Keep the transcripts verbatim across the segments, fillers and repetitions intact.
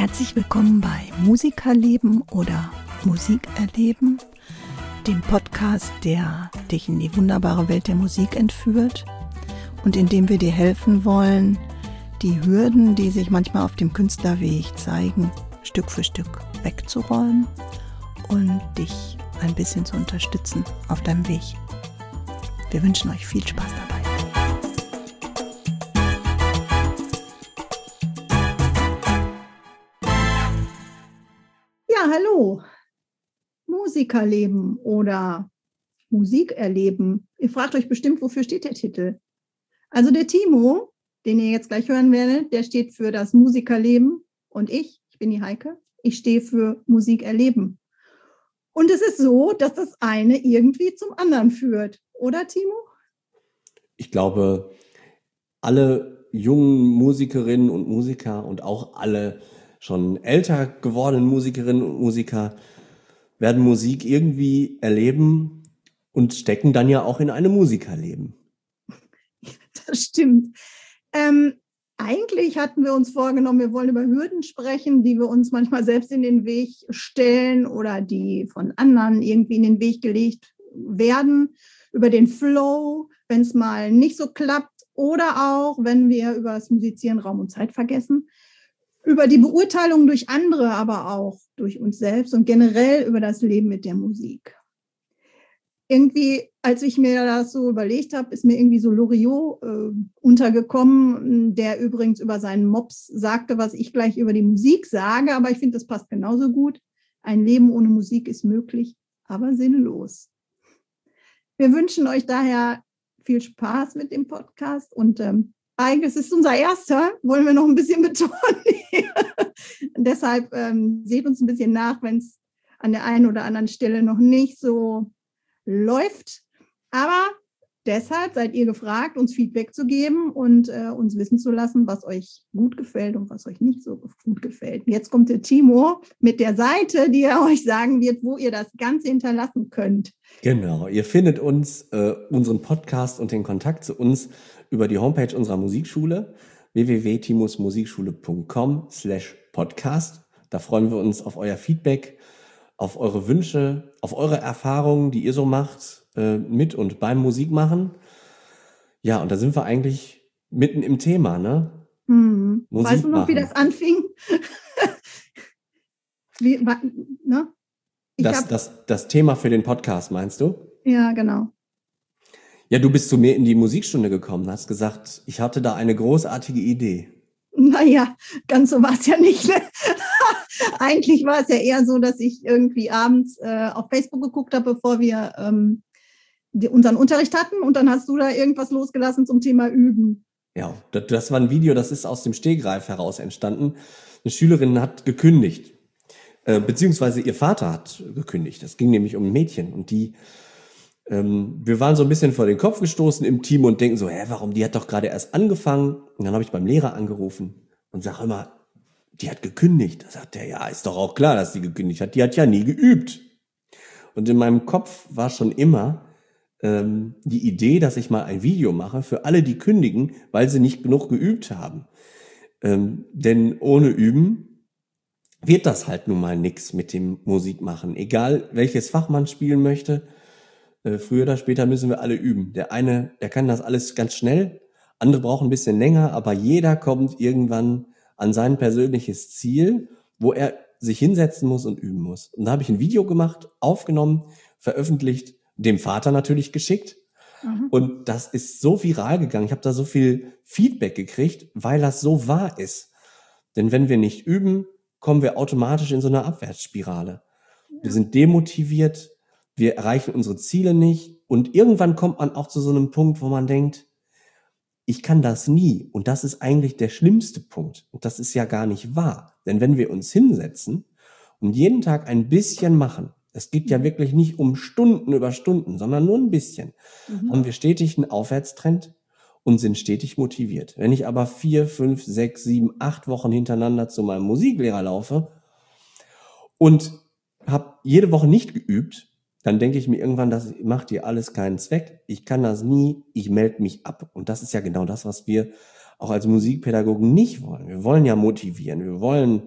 Herzlich willkommen bei Musikerleben oder Musik erleben, dem Podcast, der dich in die wunderbare Welt der Musik entführt und in dem wir dir helfen wollen, die Hürden, die sich manchmal auf dem Künstlerweg zeigen, Stück für Stück wegzuräumen und dich ein bisschen zu unterstützen auf deinem Weg. Wir wünschen euch viel Spaß dabei. Ja, hallo, Musikerleben oder Musik erleben. Ihr fragt euch bestimmt, wofür steht der Titel? Also der Timo, den ihr jetzt gleich hören werdet, der steht für das Musikerleben und ich, ich bin die Heike, ich stehe für Musik erleben. Und es ist so, dass das eine irgendwie zum anderen führt, oder Timo? Ich glaube, alle jungen Musikerinnen und Musiker und auch alle schon älter gewordenen Musikerinnen und Musiker werden Musik irgendwie erleben und stecken dann ja auch in einem Musikerleben. Das stimmt. Ähm, eigentlich hatten wir uns vorgenommen, wir wollen über Hürden sprechen, die wir uns manchmal selbst in den Weg stellen oder die von anderen irgendwie in den Weg gelegt werden, über den Flow, wenn es mal nicht so klappt oder auch, wenn wir über das Musizieren Raum und Zeit vergessen, über die Beurteilung durch andere, aber auch durch uns selbst und generell über das Leben mit der Musik. Irgendwie, als ich mir das so überlegt habe, ist mir irgendwie so Loriot äh, untergekommen, der übrigens über seinen Mops sagte, was ich gleich über die Musik sage, aber ich finde, das passt genauso gut. Ein Leben ohne Musik ist möglich, aber sinnlos. Wir wünschen euch daher viel Spaß mit dem Podcast und ähm, eigentlich ist es unser erster, wollen wir noch ein bisschen betonen. Deshalb ähm, seht uns ein bisschen nach, wenn es an der einen oder anderen Stelle noch nicht so läuft. Aber deshalb seid ihr gefragt, uns Feedback zu geben und äh, uns wissen zu lassen, was euch gut gefällt und was euch nicht so gut gefällt. Jetzt kommt der Timo mit der Seite, die er euch sagen wird, wo ihr das Ganze hinterlassen könnt. Genau, ihr findet uns, äh, unseren Podcast und den Kontakt zu uns über die Homepage unserer Musikschule w w w punkt timos musikschule punkt com slash podcast. Da freuen wir uns auf euer Feedback, auf eure Wünsche, auf eure Erfahrungen, die ihr so macht, äh, mit und beim Musikmachen. Ja, und da sind wir eigentlich mitten im Thema, ne? Hm. Weißt du noch, wie das anfing? wie, ne? Ich das, hab, das, das Thema für den Podcast, meinst du? Ja, genau. Ja, du bist zu mir in die Musikstunde gekommen, hast gesagt, ich hatte da eine großartige Idee. Naja, ganz so war es ja nicht. Ne? Eigentlich war es ja eher so, dass ich irgendwie abends äh, auf Facebook geguckt habe, bevor wir ähm, die, unseren Unterricht hatten. Und dann hast du da irgendwas losgelassen zum Thema Üben. Ja, das, das war ein Video, das ist aus dem Stegreif heraus entstanden. Eine Schülerin hat gekündigt, äh, beziehungsweise ihr Vater hat gekündigt. Das ging nämlich um ein Mädchen. Und die, ähm, wir waren so ein bisschen vor den Kopf gestoßen im Team und denken so, hä, warum, die hat doch gerade erst angefangen. Und dann habe ich beim Lehrer angerufen und sage immer, die hat gekündigt. Da sagt er, ja, ist doch auch klar, dass sie gekündigt hat. Die hat ja nie geübt. Und in meinem Kopf war schon immer ähm, die Idee, dass ich mal ein Video mache für alle, die kündigen, weil sie nicht genug geübt haben. Ähm, denn ohne Üben wird das halt nun mal nix mit dem Musikmachen. Egal, welches Fach man spielen möchte, äh, früher oder später müssen wir alle üben. Der eine, der kann das alles ganz schnell, andere brauchen ein bisschen länger, aber jeder kommt irgendwann an sein persönliches Ziel, wo er sich hinsetzen muss und üben muss. Und da habe ich ein Video gemacht, aufgenommen, veröffentlicht, dem Vater natürlich geschickt. Mhm. Und das ist so viral gegangen. Ich habe da so viel Feedback gekriegt, weil das so wahr ist. Denn wenn wir nicht üben, kommen wir automatisch in so eine Abwärtsspirale. Ja. Wir sind demotiviert, wir erreichen unsere Ziele nicht. Und irgendwann kommt man auch zu so einem Punkt, wo man denkt, ich kann das nie. Und das ist eigentlich der schlimmste Punkt. Und das ist ja gar nicht wahr. Denn wenn wir uns hinsetzen und jeden Tag ein bisschen machen, es geht ja wirklich nicht um Stunden über Stunden, sondern nur ein bisschen, mhm. haben wir stetig einen Aufwärtstrend und sind stetig motiviert. Wenn ich aber vier, fünf, sechs, sieben, acht Wochen hintereinander zu meinem Musiklehrer laufe und habe jede Woche nicht geübt, dann denke ich mir irgendwann, das macht dir alles keinen Zweck. Ich kann das nie, ich melde mich ab. Und das ist ja genau das, was wir auch als Musikpädagogen nicht wollen. Wir wollen ja motivieren, wir wollen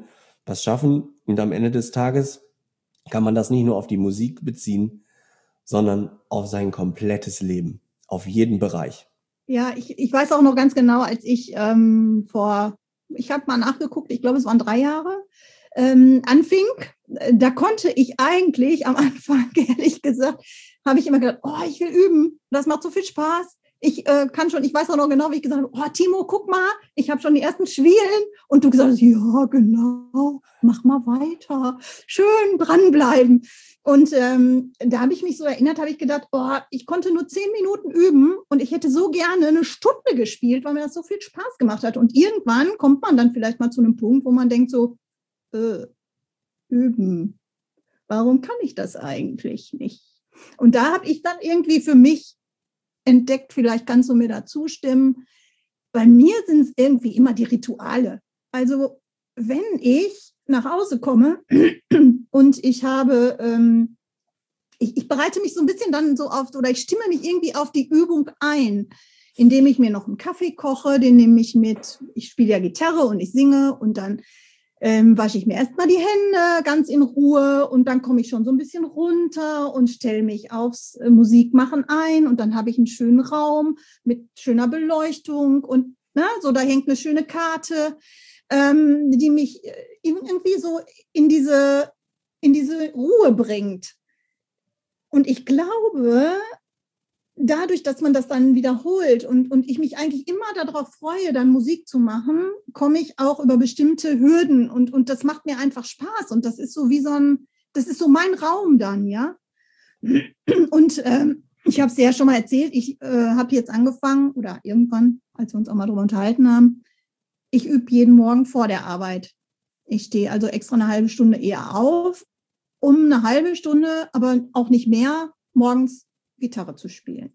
was schaffen. Und am Ende des Tages kann man das nicht nur auf die Musik beziehen, sondern auf sein komplettes Leben, auf jeden Bereich. Ja, ich, ich weiß auch noch ganz genau, als ich ähm, vor, ich habe mal nachgeguckt, ich glaube, es waren drei Jahre, ähm, anfing, da konnte ich eigentlich am Anfang, ehrlich gesagt, habe ich immer gedacht, oh, ich will üben, das macht so viel Spaß. Ich äh, kann schon, ich weiß auch noch genau, wie ich gesagt habe, oh, Timo, guck mal, ich habe schon die ersten Schwielen. Und du gesagt hast, ja, genau, mach mal weiter, schön dranbleiben. Und ähm, da habe ich mich so erinnert, habe ich gedacht, oh, ich konnte nur zehn Minuten üben und ich hätte so gerne eine Stunde gespielt, weil mir das so viel Spaß gemacht hat. Und irgendwann kommt man dann vielleicht mal zu einem Punkt, wo man denkt so, äh, üben, warum kann ich das eigentlich nicht? Und da habe ich dann irgendwie für mich entdeckt, vielleicht kannst du mir da zustimmen, bei mir sind es irgendwie immer die Rituale. Also wenn ich nach Hause komme und ich habe, ähm, ich, ich bereite mich so ein bisschen dann so auf, oder ich stimme mich irgendwie auf die Übung ein, indem ich mir noch einen Kaffee koche, den nehme ich mit, ich spiele ja Gitarre und ich singe und dann ähm, wasche ich mir erstmal die Hände ganz in Ruhe und dann komme ich schon so ein bisschen runter und stelle mich aufs äh, Musikmachen ein und dann habe ich einen schönen Raum mit schöner Beleuchtung und na, so da hängt eine schöne Karte, ähm, die mich irgendwie so in diese, in diese Ruhe bringt. Und ich glaube, dadurch, dass man das dann wiederholt und, und ich mich eigentlich immer darauf freue, dann Musik zu machen, komme ich auch über bestimmte Hürden und, und das macht mir einfach Spaß und das ist so wie so ein, das ist so mein Raum dann, ja. Und ähm, ich habe es ja schon mal erzählt, ich äh, habe jetzt angefangen oder irgendwann, als wir uns auch mal darüber unterhalten haben, ich übe jeden Morgen vor der Arbeit. Ich stehe also extra eine halbe Stunde eher auf, um eine halbe Stunde, aber auch nicht mehr, morgens Gitarre zu spielen.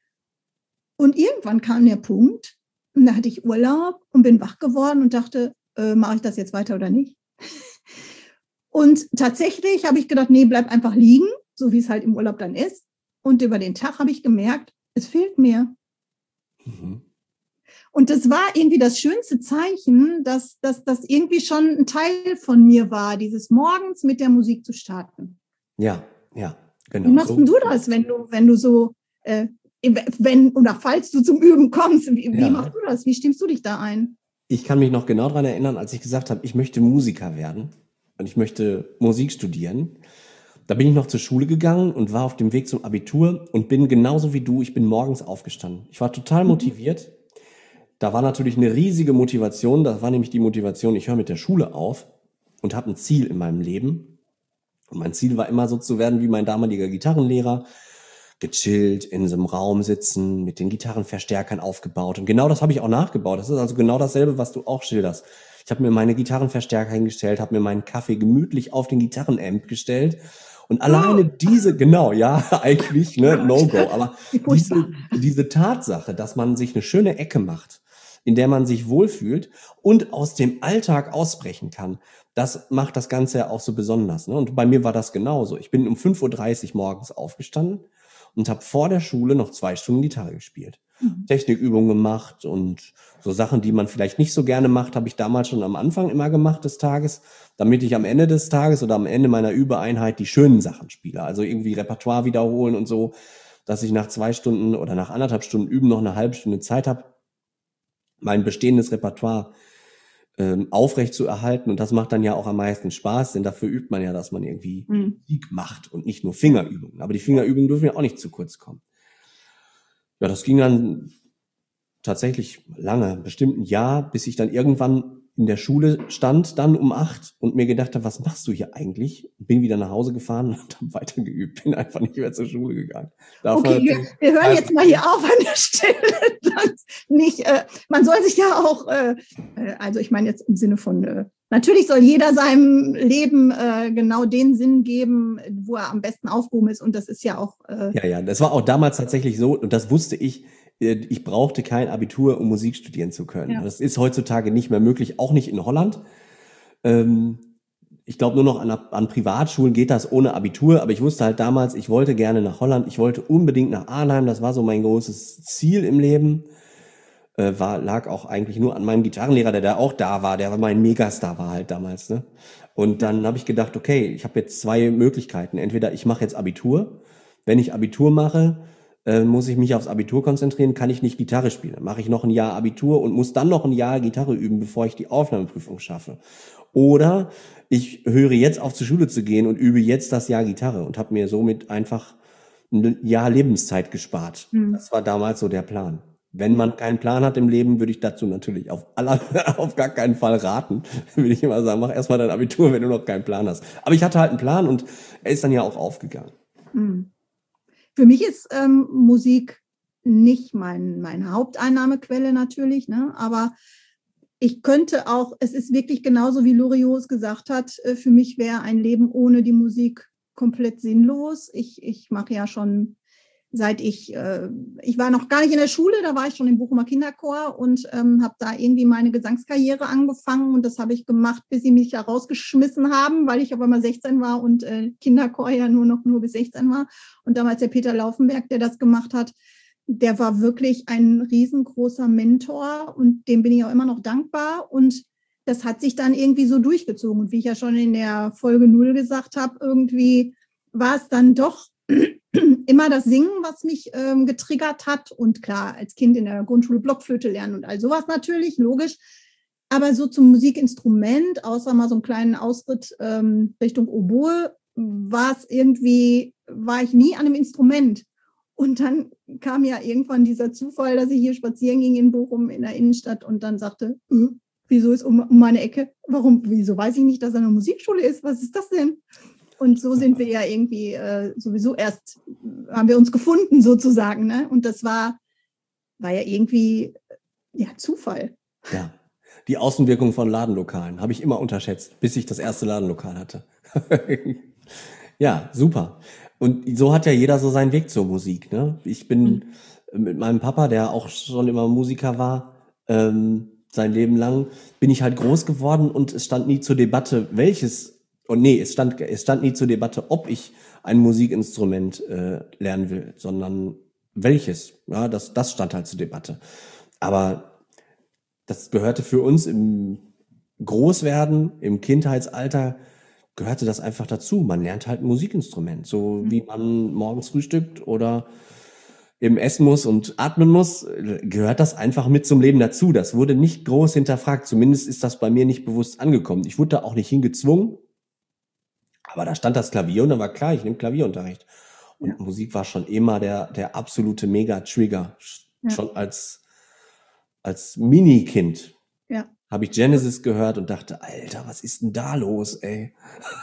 Und irgendwann kam der Punkt, und da hatte ich Urlaub und bin wach geworden und dachte, äh, mache ich das jetzt weiter oder nicht? Und tatsächlich habe ich gedacht, nee, bleib einfach liegen, so wie es halt im Urlaub dann ist. Und über den Tag habe ich gemerkt, es fehlt mir. Mhm. Und das war irgendwie das schönste Zeichen, dass das dass irgendwie schon ein Teil von mir war, dieses morgens mit der Musik zu starten. Ja, ja. Genau, wie machst so. du das, wenn du, wenn du so, äh, wenn oder falls du zum Üben kommst, wie, ja. wie machst du das? Wie stimmst du dich da ein? Ich kann mich noch genau daran erinnern, als ich gesagt habe, ich möchte Musiker werden und ich möchte Musik studieren. Da bin ich noch zur Schule gegangen und war auf dem Weg zum Abitur und bin genauso wie du, ich bin morgens aufgestanden. Ich war total motiviert. Mhm. Da war natürlich eine riesige Motivation. Das war nämlich die Motivation, ich höre mit der Schule auf und habe ein Ziel in meinem Leben. Und mein Ziel war immer so zu werden wie mein damaliger Gitarrenlehrer, gechillt in so einem Raum sitzen, mit den Gitarrenverstärkern aufgebaut. Und genau das habe ich auch nachgebaut. Das ist also genau dasselbe, was du auch schilderst. Ich habe mir meine Gitarrenverstärker hingestellt, habe mir meinen Kaffee gemütlich auf den Gitarrenamp gestellt. Und alleine diese, genau, ja, eigentlich, ne, No-Go. Aber diese, diese Tatsache, dass man sich eine schöne Ecke macht, in der man sich wohlfühlt und aus dem Alltag ausbrechen kann, das macht das Ganze ja auch so besonders. Ne? Und bei mir war das genauso. Ich bin um fünf Uhr dreißig morgens aufgestanden und habe vor der Schule noch zwei Stunden Gitarre gespielt. Mhm. Technikübungen gemacht und so Sachen, die man vielleicht nicht so gerne macht, habe ich damals schon am Anfang immer gemacht des Tages, damit ich am Ende des Tages oder am Ende meiner Übeeinheit die schönen Sachen spiele. Also irgendwie Repertoire wiederholen und so, dass ich nach zwei Stunden oder nach anderthalb Stunden Üben noch eine halbe Stunde Zeit habe, mein bestehendes Repertoire ähm, aufrecht zu erhalten. Und das macht dann ja auch am meisten Spaß, denn dafür übt man ja, dass man irgendwie mhm. Musik macht und nicht nur Fingerübungen. Aber die Fingerübungen dürfen ja auch nicht zu kurz kommen. Ja, das ging dann tatsächlich lange, bestimmt ein Jahr, bis ich dann irgendwann in der Schule stand, dann um acht und mir gedacht habe, was machst du hier eigentlich? Bin wieder nach Hause gefahren und habe weitergeübt, bin einfach nicht mehr zur Schule gegangen. Davon okay, wir, wir hören jetzt mal hier auf an der Stelle. nicht, äh, man soll sich ja auch, äh, also ich meine jetzt im Sinne von, äh, natürlich soll jeder seinem Leben äh, genau den Sinn geben, wo er am besten aufgehoben ist und das ist ja auch... Äh, ja, ja, das war auch damals tatsächlich so und das wusste ich, ich brauchte kein Abitur, um Musik studieren zu können. Ja. Das ist heutzutage nicht mehr möglich, auch nicht in Holland. Ähm, ich glaube, nur noch an, an Privatschulen geht das ohne Abitur, aber ich wusste halt damals, ich wollte gerne nach Holland, ich wollte unbedingt nach Arnhem, das war so mein großes Ziel im Leben. äh, war, lag auch eigentlich nur an meinem Gitarrenlehrer, der da auch da war, der war mein Megastar war halt damals, ne? Und dann habe ich gedacht, okay, ich habe jetzt zwei Möglichkeiten. Entweder ich mache jetzt Abitur. Wenn ich Abitur mache, äh, muss ich mich aufs Abitur konzentrieren, kann ich nicht Gitarre spielen. Dann mache ich noch ein Jahr Abitur und muss dann noch ein Jahr Gitarre üben, bevor ich die Aufnahmeprüfung schaffe. Oder ich höre jetzt auf, zur Schule zu gehen und übe jetzt das Jahr Gitarre und habe mir somit einfach ein Jahr Lebenszeit gespart. Hm. Das war damals so der Plan. Wenn man keinen Plan hat im Leben, würde ich dazu natürlich auf, aller, auf gar keinen Fall raten. Würde ich immer sagen, mach erstmal dein Abitur, wenn du noch keinen Plan hast. Aber ich hatte halt einen Plan und er ist dann ja auch aufgegangen. Hm. Für mich ist ähm, Musik nicht mein, meine Haupteinnahmequelle natürlich, ne? Aber ich könnte auch, es ist wirklich genauso, wie Loriot es gesagt hat, äh, für mich wäre ein Leben ohne die Musik komplett sinnlos. Ich, ich mache ja schon seit ich, äh, ich war noch gar nicht in der Schule, da war ich schon im Bochumer Kinderchor und ähm, habe da irgendwie meine Gesangskarriere angefangen und das habe ich gemacht, bis sie mich da rausgeschmissen haben, weil ich auf einmal sechzehn war und äh, Kinderchor ja nur noch nur bis sechzehn war. Und damals der Peter Laufenberg, der das gemacht hat, der war wirklich ein riesengroßer Mentor und dem bin ich auch immer noch dankbar und das hat sich dann irgendwie so durchgezogen. Und wie ich ja schon in der Folge null gesagt habe, irgendwie war es dann doch immer das Singen, was mich ähm, getriggert hat. Und klar, als Kind in der Grundschule Blockflöte lernen und all sowas natürlich, logisch. Aber so zum Musikinstrument, außer mal so einen kleinen Ausritt ähm, Richtung Oboe, war es irgendwie, war ich nie an einem Instrument. Und dann kam ja irgendwann dieser Zufall, dass ich hier spazieren ging in Bochum in der Innenstadt und dann sagte, äh, wieso ist um, um meine Ecke? Warum? Wieso weiß ich nicht, dass da eine Musikschule ist? Was ist das denn? Und so sind wir ja irgendwie äh, sowieso erst, haben wir uns gefunden sozusagen. Ne? Und das war, war ja irgendwie ja, Zufall. Ja, die Außenwirkung von Ladenlokalen habe ich immer unterschätzt, bis ich das erste Ladenlokal hatte. Ja, super. Und so hat ja jeder so seinen Weg zur Musik. Ne? Ich bin mhm. mit meinem Papa, der auch schon immer Musiker war, ähm, sein Leben lang, bin ich halt groß geworden und es stand nie zur Debatte, welches Und nee, es stand, es stand nie zur Debatte, ob ich ein Musikinstrument äh, lernen will, sondern welches. Ja, das, das stand halt zur Debatte. Aber das gehörte für uns im Großwerden, im Kindheitsalter, gehörte das einfach dazu. Man lernt halt ein Musikinstrument, so wie man morgens frühstückt oder eben essen muss und atmen muss, gehört das einfach mit zum Leben dazu. Das wurde nicht groß hinterfragt. Zumindest ist das bei mir nicht bewusst angekommen. Ich wurde da auch nicht hingezwungen. Aber da stand das Klavier und dann war klar, ich nehme Klavierunterricht. Und ja. Musik war schon immer der, der absolute Mega-Trigger. Ja. Schon als, als Mini-Kind ja. habe ich Genesis gehört und dachte, Alter, was ist denn da los, ey?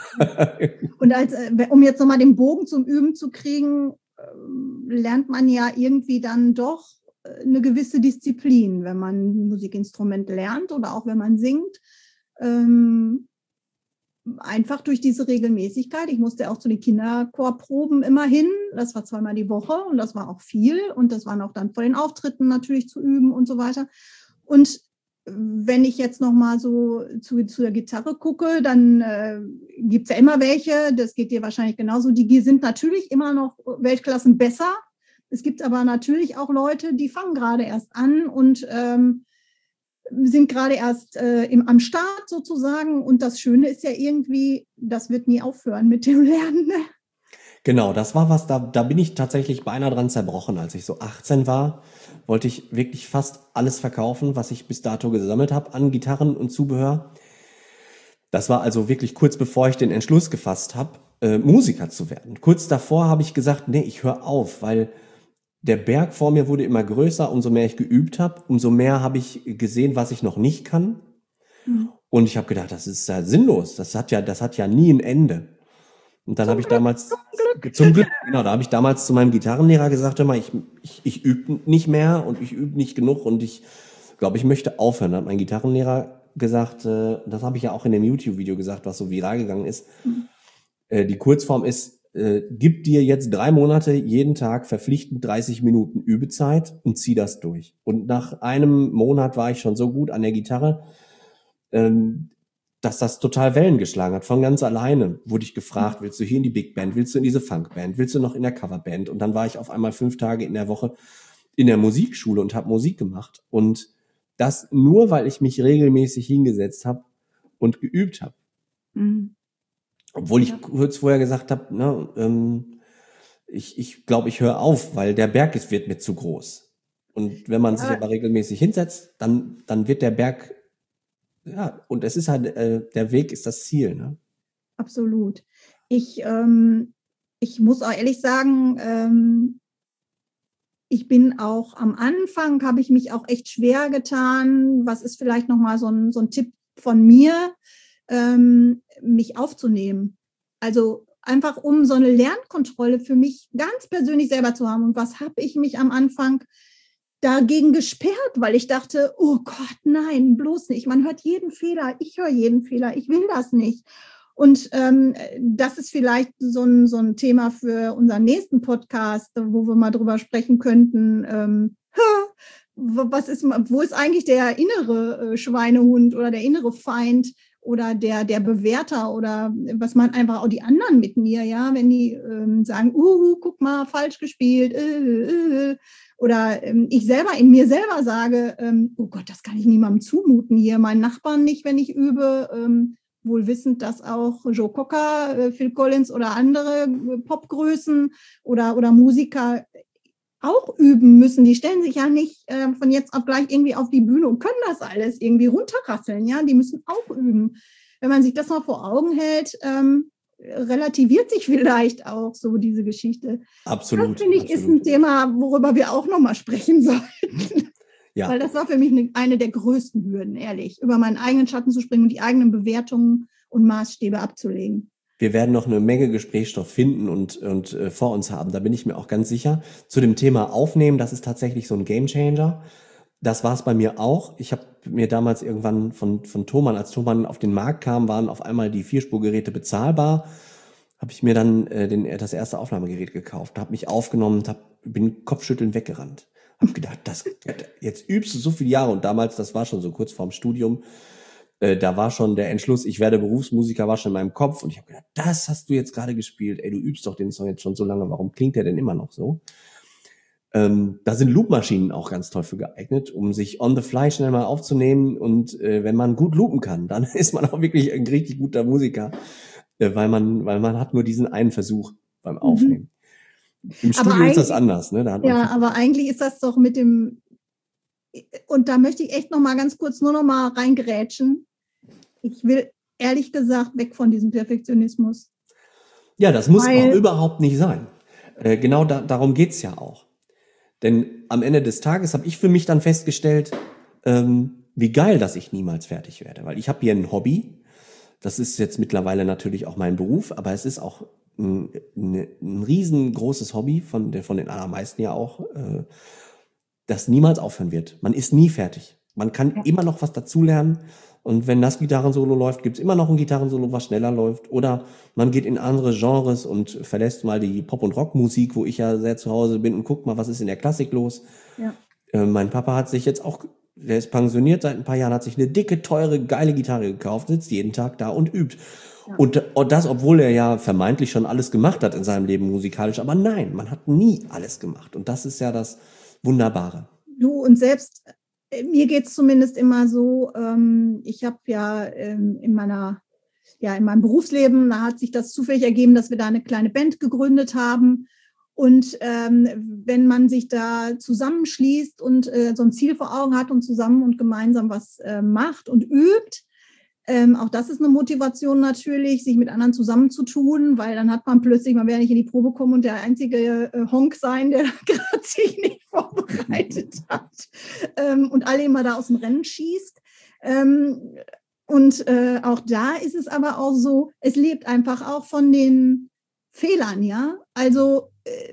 Und als, um jetzt nochmal den Bogen zum Üben zu kriegen, lernt man ja irgendwie dann doch eine gewisse Disziplin, wenn man ein Musikinstrument lernt oder auch wenn man singt. Ähm, Einfach durch diese Regelmäßigkeit. Ich musste auch zu den Kinderchorproben immer hin. Das war zweimal die Woche und das war auch viel. Und das waren auch dann vor den Auftritten natürlich zu üben und so weiter. Und wenn ich jetzt noch mal so zu, zu der Gitarre gucke, dann äh, gibt es ja immer welche, das geht dir wahrscheinlich genauso, die sind natürlich immer noch Weltklassen besser. Es gibt aber natürlich auch Leute, die fangen gerade erst an und ähm, sind gerade erst äh, im, am Start sozusagen. Und das Schöne ist ja irgendwie, das wird nie aufhören mit dem Lernen. Ne? Genau, das war was, da, da bin ich tatsächlich beinahe dran zerbrochen. Als ich so achtzehn war, wollte ich wirklich fast alles verkaufen, was ich bis dato gesammelt habe an Gitarren und Zubehör. Das war also wirklich kurz bevor ich den Entschluss gefasst habe, äh, Musiker zu werden. Kurz davor habe ich gesagt, nee, ich höre auf, weil der Berg vor mir wurde immer größer, umso mehr ich geübt habe, umso mehr habe ich gesehen, was ich noch nicht kann. Mhm. Und ich habe gedacht, das ist ja sinnlos. Das hat ja, das hat ja nie ein Ende. Und dann habe ich damals, zum Glück, zum Glück genau, da habe ich damals zu meinem Gitarrenlehrer gesagt, hör mal, ich, ich, ich übe nicht mehr und ich übe nicht genug und ich glaube, ich möchte aufhören. Dann hat mein Gitarrenlehrer gesagt, äh, das habe ich ja auch in dem YouTube-Video gesagt, was so viral gegangen ist. Mhm. Äh, die Kurzform ist, Äh, gib dir jetzt drei Monate jeden Tag verpflichtend dreißig Minuten Übezeit und zieh das durch. Und nach einem Monat war ich schon so gut an der Gitarre, ähm, dass das total Wellen geschlagen hat. Von ganz alleine wurde ich gefragt, willst du hier in die Big Band, willst du in diese Funkband, willst du noch in der Coverband? Und dann war ich auf einmal fünf Tage in der Woche in der Musikschule und habe Musik gemacht. Und das nur, weil ich mich regelmäßig hingesetzt habe und geübt habe. Mhm. Obwohl ich ja. kurz vorher gesagt habe, ne, ähm, ich ich glaube, ich höre auf, weil der Berg ist, wird mir zu groß. Und wenn man sich aber, aber regelmäßig hinsetzt, dann dann wird der Berg, ja, und es ist halt, äh, der Weg ist das Ziel. Ne? Absolut. Ich, ähm, ich muss auch ehrlich sagen, ähm, ich bin auch am Anfang, habe ich mich auch echt schwer getan. Was ist vielleicht nochmal so ein, so ein Tipp von mir, ähm, mich aufzunehmen? Also einfach, um so eine Lernkontrolle für mich ganz persönlich selber zu haben. Und was habe ich mich am Anfang dagegen gesperrt, weil ich dachte, oh Gott, nein, bloß nicht. Man hört jeden Fehler, ich höre jeden Fehler, ich will das nicht. Und ähm, das ist vielleicht so ein, so ein Thema für unseren nächsten Podcast, wo wir mal drüber sprechen könnten. Ähm, was ist, wo ist eigentlich der innere Schweinehund oder der innere Feind oder der, der Bewerter oder was man einfach auch die anderen mit mir, ja, wenn die ähm, sagen, uh, guck mal, falsch gespielt, äh, äh, oder ähm, ich selber in mir selber sage, ähm, oh Gott, das kann ich niemandem zumuten hier, meinen Nachbarn nicht, wenn ich übe, ähm, wohl wissend, dass auch Joe Cocker, äh, Phil Collins oder andere äh, Popgrößen oder, oder Musiker auch üben müssen. Die stellen sich ja nicht äh, von jetzt auf gleich irgendwie auf die Bühne und können das alles irgendwie runterrasseln. Ja, die müssen auch üben. Wenn man sich das mal vor Augen hält, ähm, relativiert sich vielleicht auch so diese Geschichte. Absolut. Das, finde ich, absolut. ist ein Thema, worüber wir auch nochmal sprechen sollten. Ja. Weil das war für mich eine, eine der größten Hürden, ehrlich, über meinen eigenen Schatten zu springen und die eigenen Bewertungen und Maßstäbe abzulegen. Wir werden noch eine Menge Gesprächsstoff finden und, und äh, vor uns haben, da bin ich mir auch ganz sicher. Zu dem Thema Aufnehmen, das ist tatsächlich so ein Gamechanger. Das war es bei mir auch. Ich habe mir damals irgendwann von, von Thomann, als Thomann auf den Markt kam, waren auf einmal die Vierspurgeräte bezahlbar. Habe ich mir dann äh, den, das erste Aufnahmegerät gekauft, habe mich aufgenommen und hab, bin kopfschüttelnd weggerannt. Hab gedacht, das, jetzt übst du so viele Jahre und damals, das war schon so kurz vorm Studium, äh, da war schon der Entschluss, ich werde Berufsmusiker, war schon in meinem Kopf und ich habe gedacht, das hast du jetzt gerade gespielt, ey, du übst doch den Song jetzt schon so lange, warum klingt der denn immer noch so? Ähm, da sind Loopmaschinen auch ganz toll für geeignet, um sich on the fly schnell mal aufzunehmen und äh, wenn man gut loopen kann, dann ist man auch wirklich ein richtig guter Musiker, äh, weil man, weil man hat nur diesen einen Versuch beim Aufnehmen. Mhm. Im Studio ist das anders, ne? Da hat man ja, aber eigentlich ist das doch mit dem, und da möchte ich echt noch mal ganz kurz nur noch mal reingrätschen. Ich will ehrlich gesagt weg von diesem Perfektionismus. Ja, das muss Weil, auch überhaupt nicht sein. Äh, genau da, darum geht's ja auch. Denn am Ende des Tages habe ich für mich dann festgestellt, ähm, wie geil, dass ich niemals fertig werde. Weil ich habe hier ein Hobby. Das ist jetzt mittlerweile natürlich auch mein Beruf, aber es ist auch ein, ein, ein riesengroßes Hobby, von, der, von den allermeisten ja auch, äh, das niemals aufhören wird. Man ist nie fertig. Man kann ja. immer noch was dazulernen. Und wenn das Gitarrensolo läuft, gibt's immer noch ein Gitarrensolo, was schneller läuft. Oder man geht in andere Genres und verlässt mal die Pop- und Rockmusik, wo ich ja sehr zu Hause bin und guckt mal, was ist in der Klassik los. Ja. Äh, mein Papa hat sich jetzt auch, der ist pensioniert seit ein paar Jahren, hat sich eine dicke, teure, geile Gitarre gekauft, sitzt jeden Tag da und übt. Ja. Und, und das, obwohl er ja vermeintlich schon alles gemacht hat in seinem Leben musikalisch. Aber nein, man hat nie alles gemacht. Und das ist ja das Wunderbare. Du, und selbst, mir geht's zumindest immer so, ähm, ich habe ja ähm, in meiner, ja, in meinem Berufsleben, da hat sich das zufällig ergeben, dass wir da eine kleine Band gegründet haben. Und ähm, wenn man sich da zusammenschließt und äh, so ein Ziel vor Augen hat und zusammen und gemeinsam was äh, macht und übt, Ähm, auch das ist eine Motivation natürlich, sich mit anderen zusammenzutun, weil dann hat man plötzlich, man wäre nicht in die Probe kommen und der einzige äh, Honk sein, der gerade sich nicht vorbereitet hat ähm, und alle immer da aus dem Rennen schießt. Ähm, und äh, auch da ist es aber auch so, es lebt einfach auch von den Fehlern, ja. Also äh,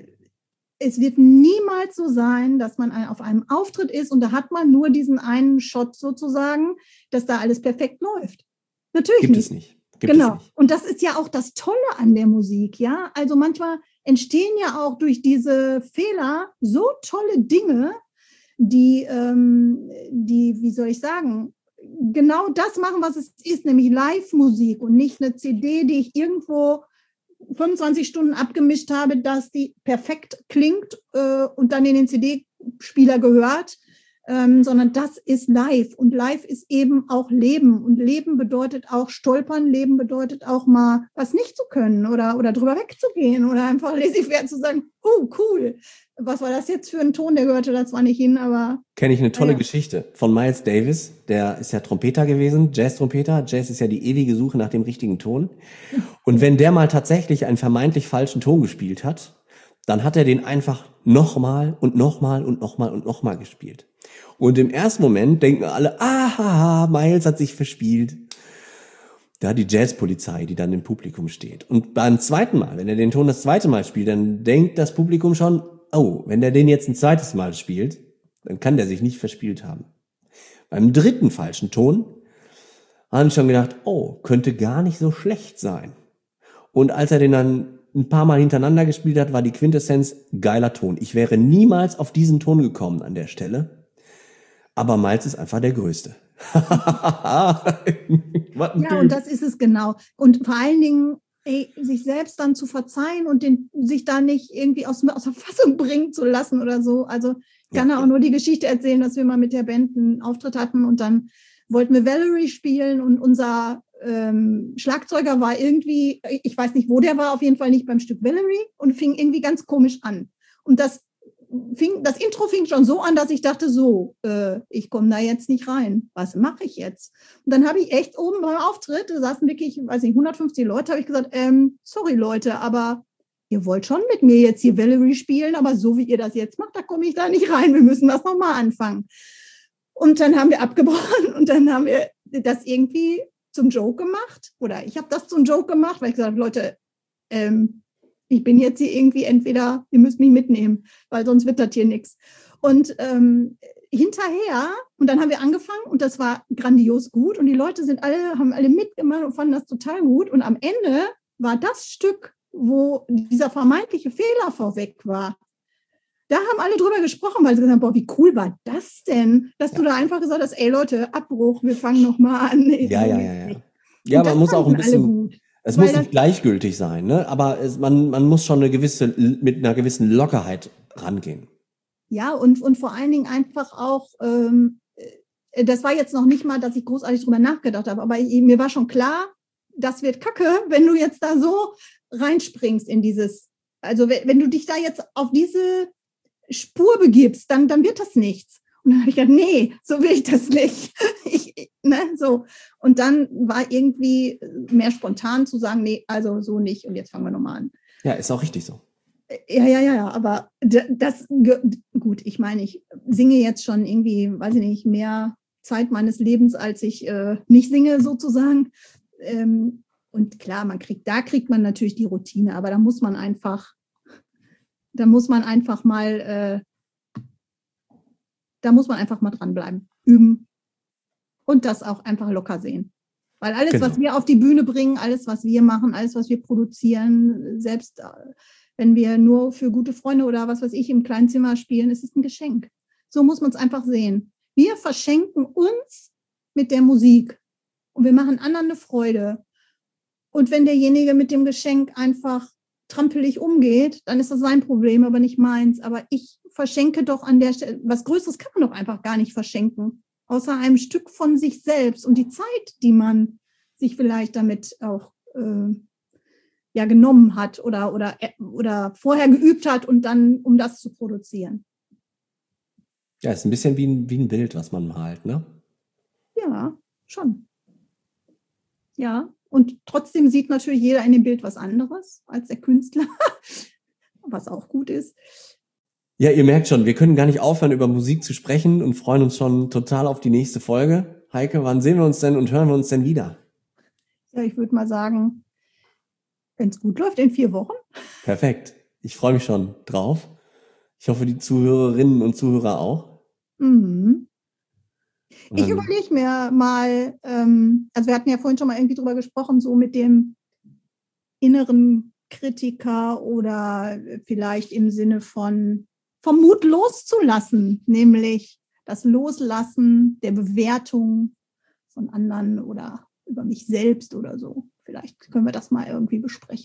es wird niemals so sein, dass man auf einem Auftritt ist und da hat man nur diesen einen Shot sozusagen, dass da alles perfekt läuft. Natürlich Gibt nicht. es nicht. Gibt genau. Es nicht. Und das ist ja auch das Tolle an der Musik, ja. Also manchmal entstehen ja auch durch diese Fehler so tolle Dinge, die, ähm, die, wie soll ich sagen, genau das machen, was es ist, nämlich Live-Musik und nicht eine C D, die ich irgendwo fünfundzwanzig Stunden abgemischt habe, dass die perfekt klingt äh, und dann in den C D-Spieler gehört, ähm, sondern das ist live. Und live ist eben auch Leben. Und Leben bedeutet auch stolpern, Leben bedeutet auch mal was nicht zu können oder, oder drüber wegzugehen oder einfach laissez-faire zu sagen, oh, cool. Was war das jetzt für ein Ton? Der gehörte da zwar nicht hin, aber... Kenne ich eine tolle ja. Geschichte von Miles Davis. Der ist ja Trompeter gewesen, Jazz-Trompeter. Jazz ist ja die ewige Suche nach dem richtigen Ton. Und wenn der mal tatsächlich einen vermeintlich falschen Ton gespielt hat, dann hat er den einfach nochmal und nochmal und nochmal und nochmal gespielt. Und im ersten Moment denken alle, aha, Miles hat sich verspielt. Da die Jazzpolizei, die dann im Publikum steht. Und beim zweiten Mal, wenn er den Ton das zweite Mal spielt, dann denkt das Publikum schon, oh, wenn der den jetzt ein zweites Mal spielt, dann kann der sich nicht verspielt haben. Beim dritten falschen Ton haben sie schon gedacht, oh, könnte gar nicht so schlecht sein. Und als er den dann ein paar Mal hintereinander gespielt hat, war die Quintessenz geiler Ton. Ich wäre niemals auf diesen Ton gekommen an der Stelle. Aber Miles ist einfach der Größte. Ja, und das ist es genau. Und vor allen Dingen, ey, sich selbst dann zu verzeihen und den, sich da nicht irgendwie aus, aus der Fassung bringen zu lassen oder so. Also ich kann ja auch nur die Geschichte erzählen, dass wir mal mit der Band einen Auftritt hatten und dann wollten wir Valerie spielen und unser ähm, Schlagzeuger war irgendwie, ich weiß nicht, wo der war, auf jeden Fall nicht beim Stück Valerie und fing irgendwie ganz komisch an. Und das Fing, das Intro fing schon so an, dass ich dachte, so, äh, ich komme da jetzt nicht rein. Was mache ich jetzt? Und dann habe ich echt oben beim Auftritt, da saßen wirklich, weiß nicht, hundertfünfzig Leute, habe ich gesagt, ähm, sorry Leute, aber ihr wollt schon mit mir jetzt hier Valerie spielen, aber so wie ihr das jetzt macht, da komme ich da nicht rein. Wir müssen das nochmal anfangen. Und dann haben wir abgebrochen und dann haben wir das irgendwie zum Joke gemacht. Oder ich habe das zum Joke gemacht, weil ich gesagt habe, Leute, ähm, ich bin jetzt hier irgendwie entweder, ihr müsst mich mitnehmen, weil sonst wird das hier nichts. Und ähm, hinterher, und dann haben wir angefangen und das war grandios gut und die Leute sind alle, haben alle mitgemacht und fanden das total gut. Und am Ende war das Stück, wo dieser vermeintliche Fehler vorweg war. Da haben alle drüber gesprochen, weil sie gesagt haben, boah, wie cool war das denn, dass ja. du da einfach gesagt hast, ey Leute, Abbruch, wir fangen nochmal an. Ja, ja, ja, ja. Ja, man muss auch ein bisschen... Es muss nicht gleichgültig sein, ne? Aber es, man, man muss schon eine gewisse, mit einer gewissen Lockerheit rangehen. Ja, und, und vor allen Dingen einfach auch, ähm, das war jetzt noch nicht mal, dass ich großartig drüber nachgedacht habe, aber ich, mir war schon klar, das wird kacke, wenn du jetzt da so reinspringst in dieses, also wenn, wenn du dich da jetzt auf diese Spur begibst, dann, dann wird das nichts. Und dann habe ich gedacht, nee, so will ich das nicht. Ich, ne, so. Und dann war irgendwie mehr spontan zu sagen, nee, also so nicht. Und jetzt fangen wir nochmal an. Ja, ist auch richtig so. Ja, ja, ja, ja. Aber das, gut, ich meine, ich singe jetzt schon irgendwie, weiß ich nicht, mehr Zeit meines Lebens, als ich äh, nicht singe sozusagen. Ähm, und klar, man kriegt, da kriegt man natürlich die Routine, aber da muss man einfach, da muss man einfach mal, äh, da muss man einfach mal dranbleiben, üben und das auch einfach locker sehen. Weil alles, genau. was wir auf die Bühne bringen, alles, was wir machen, alles, was wir produzieren, selbst wenn wir nur für gute Freunde oder was weiß ich im kleinen Zimmer spielen, ist es ein Geschenk. So muss man es einfach sehen. Wir verschenken uns mit der Musik und wir machen anderen eine Freude. Und wenn derjenige mit dem Geschenk einfach trampelig umgeht, dann ist das sein Problem, aber nicht meins. Aber ich verschenke doch an der Stelle, was Größeres kann man doch einfach gar nicht verschenken, außer einem Stück von sich selbst und die Zeit, die man sich vielleicht damit auch äh, ja, genommen hat oder, oder, oder vorher geübt hat und dann, um das zu produzieren. Ja, ist ein bisschen wie ein, wie ein Bild, was man malt, ne? Ja, schon. Ja, und trotzdem sieht natürlich jeder in dem Bild was anderes als der Künstler, was auch gut ist. Ja, ihr merkt schon, wir können gar nicht aufhören, über Musik zu sprechen und freuen uns schon total auf die nächste Folge. Heike, wann sehen wir uns denn und hören wir uns denn wieder? Ja, ich würde mal sagen, wenn es gut läuft, in vier Wochen. Perfekt. Ich freue mich schon drauf. Ich hoffe, die Zuhörerinnen und Zuhörer auch. Mhm. Ich überlege mir mal, ähm, also wir hatten ja vorhin schon mal irgendwie drüber gesprochen, so mit dem inneren Kritiker oder vielleicht im Sinne von vom Mut loszulassen, nämlich das Loslassen der Bewertung von anderen oder über mich selbst oder so. Vielleicht können wir das mal irgendwie besprechen.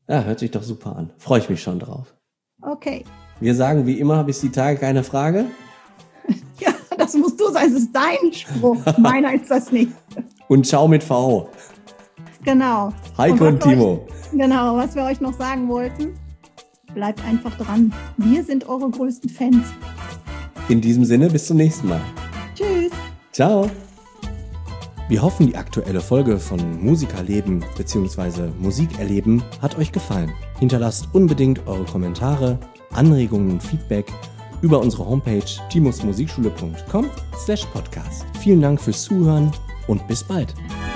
Ja, hört sich doch super an. Freue ich mich schon drauf. Okay. Wir sagen wie immer, bis die Tage keine Frage. Ja, das musst du sein. Das ist dein Spruch. Meiner ist das nicht. Und ciao mit V. Genau. Heiko und, und Timo. Euch, genau, was wir euch noch sagen wollten, bleibt einfach dran. Wir sind eure größten Fans. In diesem Sinne, bis zum nächsten Mal. Tschüss. Ciao. Wir hoffen, die aktuelle Folge von Musikerleben bzw. Musikerleben hat euch gefallen. Hinterlasst unbedingt eure Kommentare, Anregungen und Feedback über unsere Homepage timusmusikschule punkt com slash podcast. Vielen Dank fürs Zuhören und bis bald.